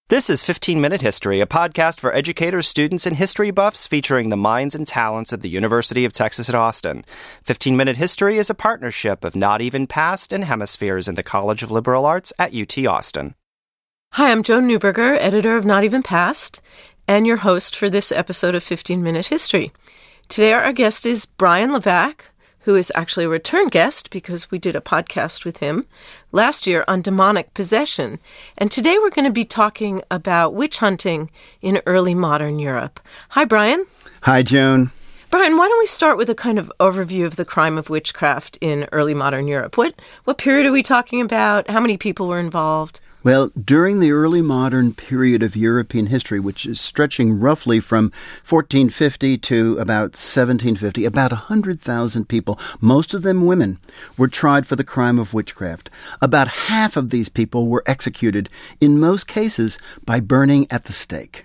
This is 15-Minute History, a podcast for educators, students, and history buffs featuring the minds and talents of the University of Texas at Austin. 15-Minute History is a partnership of Not Even Past and Hemispheres in the College of Liberal Arts at UT Austin. Hi, I'm Joan Neuberger, editor of Not Even Past, and your host for this episode of 15-Minute History. Today our guest is Brian Levac, who is actually a return guest because we did a podcast with him last year on demonic possession. And today we're going to be talking about witch hunting in early modern Europe. Hi, Brian. Hi, Joan. Brian, why don't we start with a kind of overview of the crime of witchcraft in early modern Europe? What period are we talking about? How many people were involved? Well, during the early modern period of European history, which is stretching roughly from 1450 to about 1750, about 100,000 people, most of them women, were tried for the crime of witchcraft. About half of these people were executed, in most cases, by burning at the stake.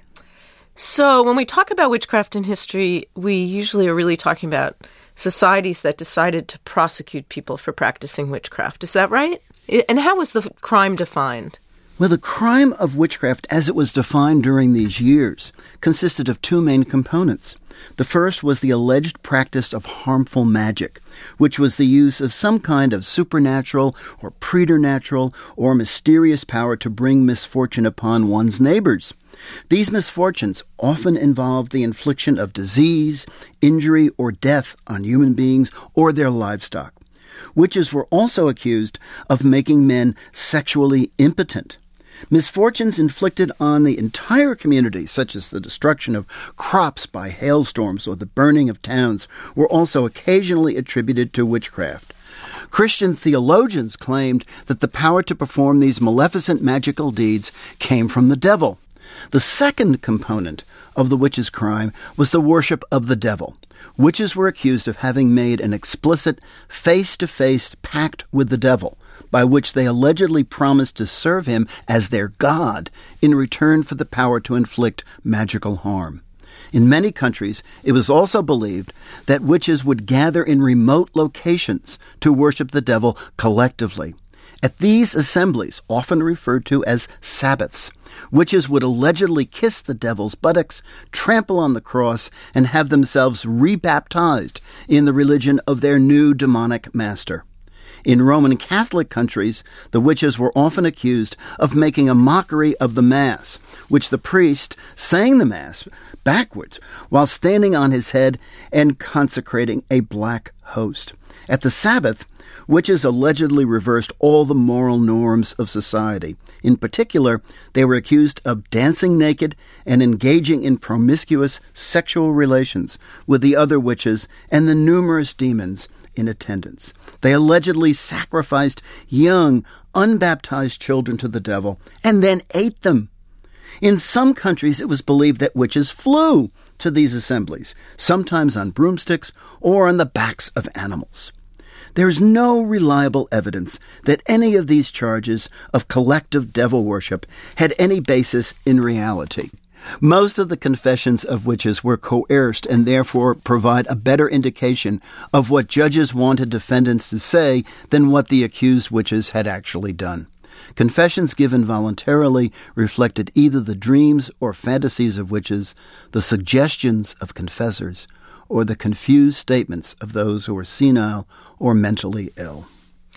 So when we talk about witchcraft in history, we usually are really talking about societies that decided to prosecute people for practicing witchcraft. Is that right? And how was the crime defined? Well, the crime of witchcraft, as it was defined during these years, consisted of two main components. The first was the alleged practice of harmful magic, which was the use of some kind of supernatural or preternatural or mysterious power to bring misfortune upon one's neighbors. These misfortunes often involved the infliction of disease, injury, or death on human beings or their livestock. Witches were also accused of making men sexually impotent. Misfortunes inflicted on the entire community, such as the destruction of crops by hailstorms or the burning of towns, were also occasionally attributed to witchcraft. Christian theologians claimed that the power to perform these maleficent magical deeds came from the devil. The second component of the witches' crime was the worship of the devil. Witches were accused of having made an explicit face-to-face pact with the devil, by which they allegedly promised to serve him as their god in return for the power to inflict magical harm. In many countries, it was also believed that witches would gather in remote locations to worship the devil collectively. At these assemblies, often referred to as Sabbaths, witches would allegedly kiss the devil's buttocks, trample on the cross, and have themselves rebaptized in the religion of their new demonic master. In Roman Catholic countries, the witches were often accused of making a mockery of the Mass, which the priest sang the Mass backwards while standing on his head and consecrating a black host. At the Sabbath, witches allegedly reversed all the moral norms of society. In particular, they were accused of dancing naked and engaging in promiscuous sexual relations with the other witches and the numerous demons in attendance. They allegedly sacrificed young, unbaptized children to the devil and then ate them. In some countries, it was believed that witches flew to these assemblies, sometimes on broomsticks or on the backs of animals. There is no reliable evidence that any of these charges of collective devil worship had any basis in reality. Most of the confessions of witches were coerced and therefore provide a better indication of what judges wanted defendants to say than what the accused witches had actually done. Confessions given voluntarily reflected either the dreams or fantasies of witches, the suggestions of confessors, or the confused statements of those who were senile or mentally ill.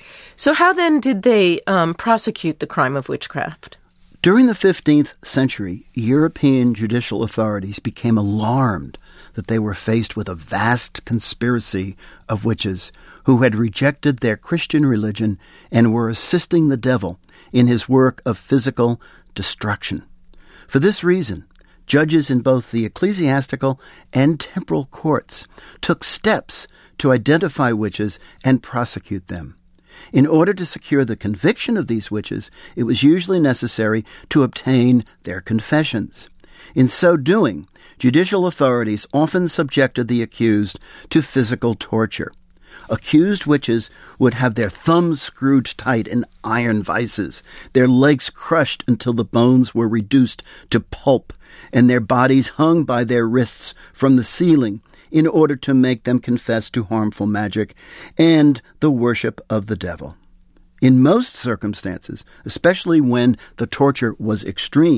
So how then did they prosecute the crime of witchcraft? During the 15th century, European judicial authorities became alarmed that they were faced with a vast conspiracy of witches who had rejected their Christian religion and were assisting the devil in his work of physical destruction. For this reason, judges in both the ecclesiastical and temporal courts took steps to identify witches and prosecute them. In order to secure the conviction of these witches, it was usually necessary to obtain their confessions. In so doing, judicial authorities often subjected the accused to physical torture. Accused witches would have their thumbs screwed tight in iron vices, their legs crushed until the bones were reduced to pulp, and their bodies hung by their wrists from the ceiling in order to make them confess to harmful magic and the worship of the devil. In most circumstances, especially when the torture was extreme,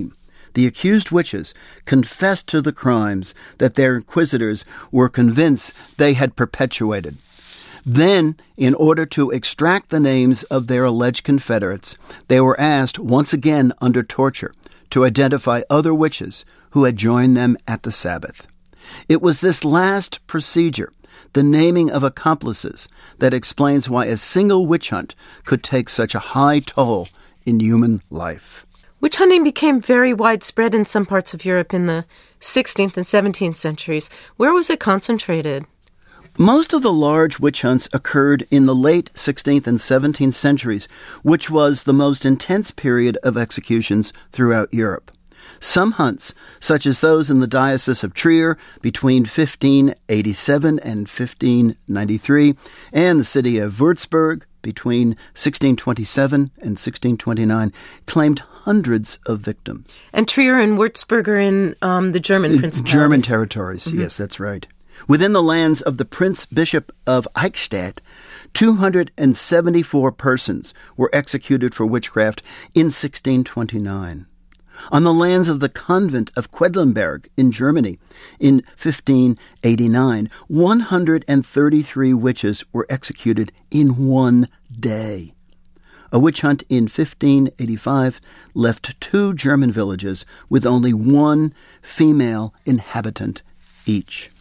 the accused witches confessed to the crimes that their inquisitors were convinced they had perpetuated. Then, in order to extract the names of their alleged confederates, they were asked, once again under torture, to identify other witches who had joined them at the Sabbath. It was this last procedure, the naming of accomplices, that explains why a single witch hunt could take such a high toll in human life. Witch hunting became very widespread in some parts of Europe in the 16th and 17th centuries. Where was it concentrated? Most of the large witch hunts occurred in the late 16th and 17th centuries, which was the most intense period of executions throughout Europe. Some hunts, such as those in the Diocese of Trier between 1587 and 1593, and the city of Würzburg between 1627 and 1629, claimed hundreds of victims. And Trier and Würzburg are in the German principalities. German territories, yes, that's right. Within the lands of the Prince Bishop of Eichstätt, 274 persons were executed for witchcraft in 1629. On the lands of the convent of Quedlinburg in Germany in 1589, 133 witches were executed in one day. A witch hunt in 1585 left 2 German villages with only 1 female inhabitant each.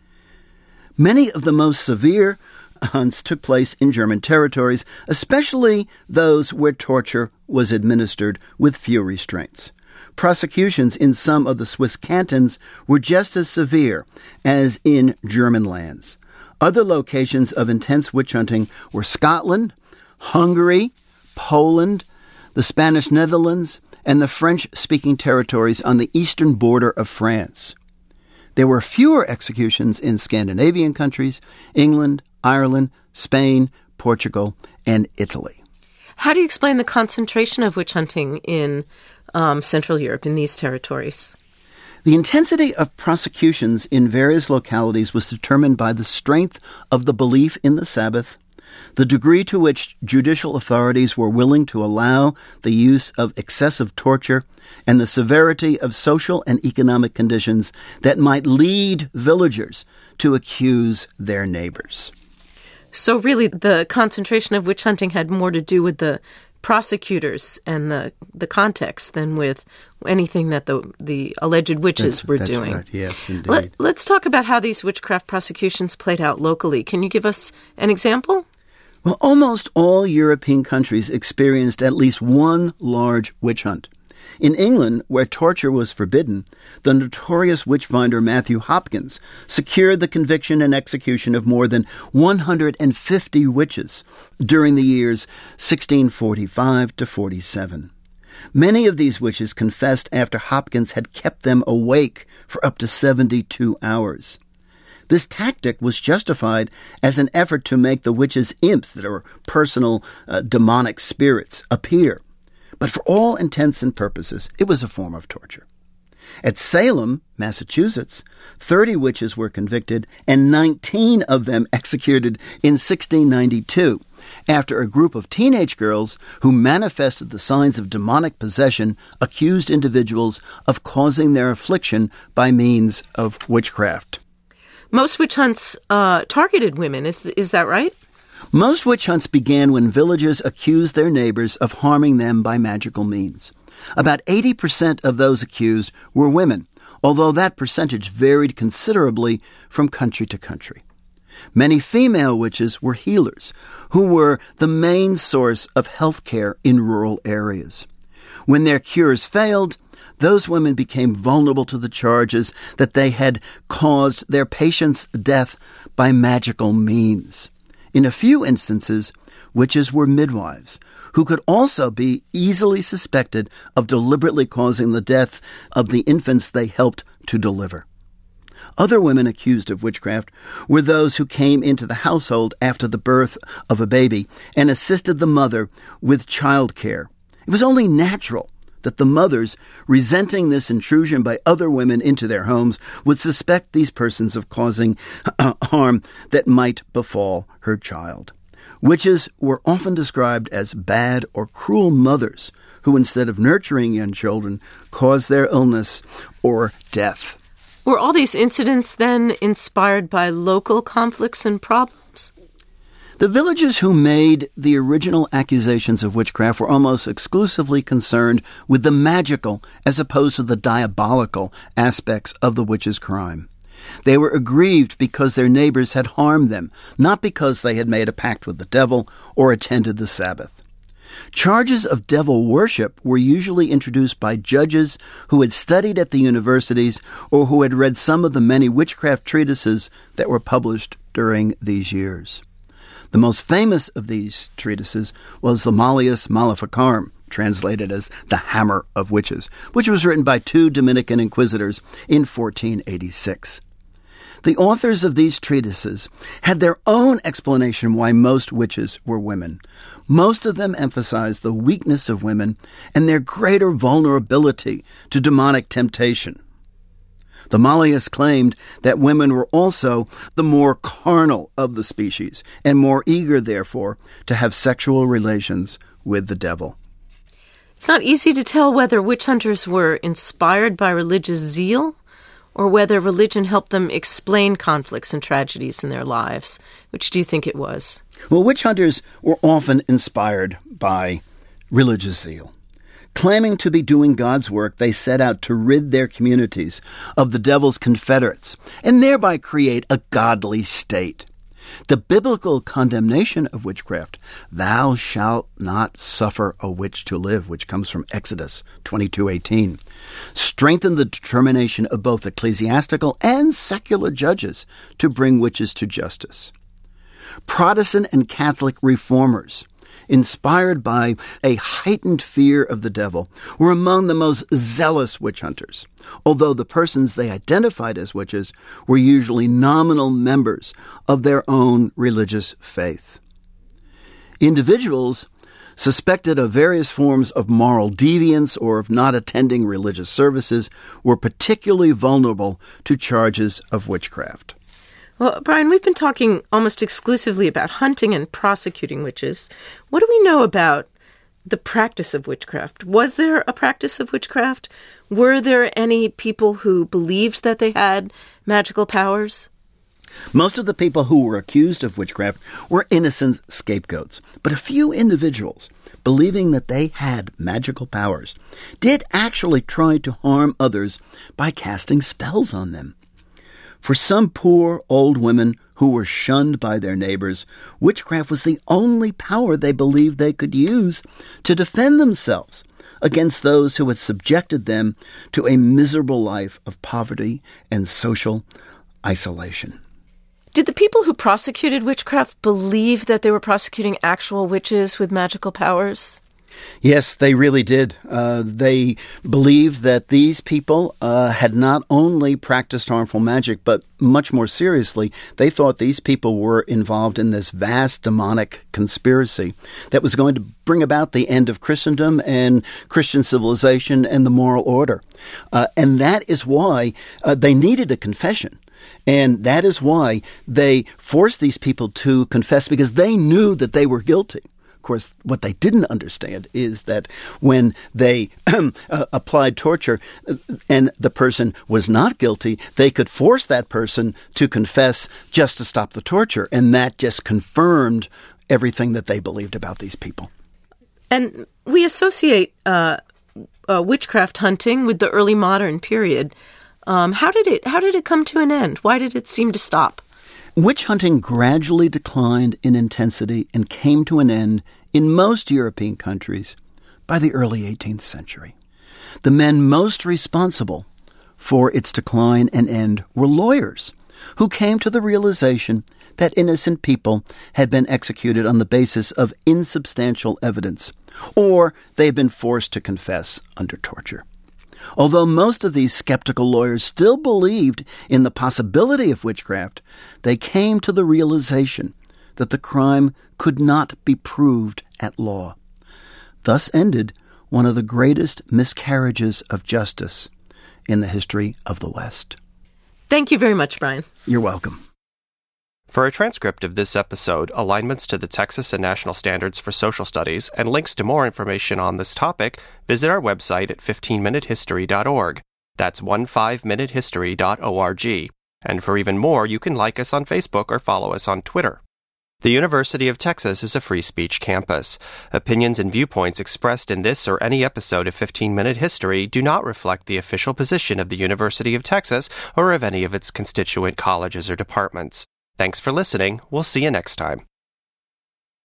Many of the most severe hunts took place in German territories, especially those where torture was administered with few restraints. Prosecutions in some of the Swiss cantons were just as severe as in German lands. Other locations of intense witch hunting were Scotland, Hungary, Poland, the Spanish Netherlands, and the French-speaking territories on the eastern border of France. There were fewer executions in Scandinavian countries, England, Ireland, Spain, Portugal, and Italy. How do you explain the concentration of witch hunting in Central Europe, in these territories? The intensity of prosecutions in various localities was determined by the strength of the belief in the Sabbath, the degree to which judicial authorities were willing to allow the use of excessive torture, and the severity of social and economic conditions that might lead villagers to accuse their neighbors. So really, the concentration of witch hunting had more to do with the prosecutors and the context than with anything that the alleged witches were doing. That's right, yes, indeed. Let's talk about how these witchcraft prosecutions played out locally. Can you give us an example? Well, almost all European countries experienced at least one large witch hunt. In England, where torture was forbidden, the notorious witchfinder Matthew Hopkins secured the conviction and execution of more than 150 witches during the years 1645 to 47. Many of these witches confessed after Hopkins had kept them awake for up to 72 hours. This tactic was justified as an effort to make the witches' imps, that are personal demonic spirits, appear. But for all intents and purposes, it was a form of torture. At Salem, Massachusetts, 30 witches were convicted and 19 of them executed in 1692 after a group of teenage girls who manifested the signs of demonic possession accused individuals of causing their affliction by means of witchcraft. Most witch hunts targeted women, is that right? Most witch hunts began when villagers accused their neighbors of harming them by magical means. About 80% of those accused were women, although that percentage varied considerably from country to country. Many female witches were healers, who were the main source of health care in rural areas. When their cures failed, those women became vulnerable to the charges that they had caused their patients' death by magical means. In a few instances, witches were midwives, who could also be easily suspected of deliberately causing the death of the infants they helped to deliver. Other women accused of witchcraft were those who came into the household after the birth of a baby and assisted the mother with child care. It was only natural that the mothers, resenting this intrusion by other women into their homes, would suspect these persons of causing harm that might befall her child. Witches were often described as bad or cruel mothers who, instead of nurturing young children, caused their illness or death. Were all these incidents then inspired by local conflicts and problems? The villagers who made the original accusations of witchcraft were almost exclusively concerned with the magical as opposed to the diabolical aspects of the witches' crime. They were aggrieved because their neighbors had harmed them, not because they had made a pact with the devil or attended the Sabbath. Charges of devil worship were usually introduced by judges who had studied at the universities or who had read some of the many witchcraft treatises that were published during these years. The most famous of these treatises was the Malleus Maleficarum, translated as the Hammer of Witches, which was written by two Dominican inquisitors in 1486. The authors of these treatises had their own explanation why most witches were women. Most of them emphasized the weakness of women and their greater vulnerability to demonic temptation. The Malleus claimed that women were also the more carnal of the species and more eager, therefore, to have sexual relations with the devil. It's not easy to tell whether witch hunters were inspired by religious zeal or whether religion helped them explain conflicts and tragedies in their lives. Which do you think it was? Well, witch hunters were often inspired by religious zeal. Claiming to be doing God's work, they set out to rid their communities of the devil's confederates and thereby create a godly state. The biblical condemnation of witchcraft, "Thou shalt not suffer a witch to live," which comes from Exodus 22:18, strengthened the determination of both ecclesiastical and secular judges to bring witches to justice. Protestant and Catholic reformers, inspired by a heightened fear of the devil, were among the most zealous witch hunters, although the persons they identified as witches were usually nominal members of their own religious faith. Individuals suspected of various forms of moral deviance or of not attending religious services were particularly vulnerable to charges of witchcraft. Well, Brian, we've been talking almost exclusively about hunting and prosecuting witches. What do we know about the practice of witchcraft? Was there a practice of witchcraft? Were there any people who believed that they had magical powers? Most of the people who were accused of witchcraft were innocent scapegoats, but a few individuals, believing that they had magical powers, did actually try to harm others by casting spells on them. For some poor old women who were shunned by their neighbors, witchcraft was the only power they believed they could use to defend themselves against those who had subjected them to a miserable life of poverty and social isolation. Did the people who prosecuted witchcraft believe that they were prosecuting actual witches with magical powers? Yes, they really did. They believed that these people had not only practiced harmful magic, but much more seriously, they thought these people were involved in this vast demonic conspiracy that was going to bring about the end of Christendom and Christian civilization and the moral order. And that is why they needed a confession. And that is why they forced these people to confess, because they knew that they were guilty. Of course, what they didn't understand is that when they applied torture and the person was not guilty, they could force that person to confess just to stop the torture. And that just confirmed everything that they believed about these people. And we associate witchcraft hunting with the early modern period. How did it come to an end? Why did it seem to stop? Witch hunting gradually declined in intensity and came to an end in most European countries by the early 18th century. The men most responsible for its decline and end were lawyers who came to the realization that innocent people had been executed on the basis of insubstantial evidence, or they had been forced to confess under torture. Although most of these skeptical lawyers still believed in the possibility of witchcraft, they came to the realization that the crime could not be proved at law. Thus ended one of the greatest miscarriages of justice in the history of the West. Thank you very much, Brian. You're welcome. For a transcript of this episode, alignments to the Texas and National Standards for Social Studies, and links to more information on this topic, visit our website at 15minutehistory.org. That's 15minutehistory.org. And for even more, you can like us on Facebook or follow us on Twitter. The University of Texas is a free speech campus. Opinions and viewpoints expressed in this or any episode of 15-Minute History do not reflect the official position of the University of Texas or of any of its constituent colleges or departments. Thanks for listening. We'll see you next time.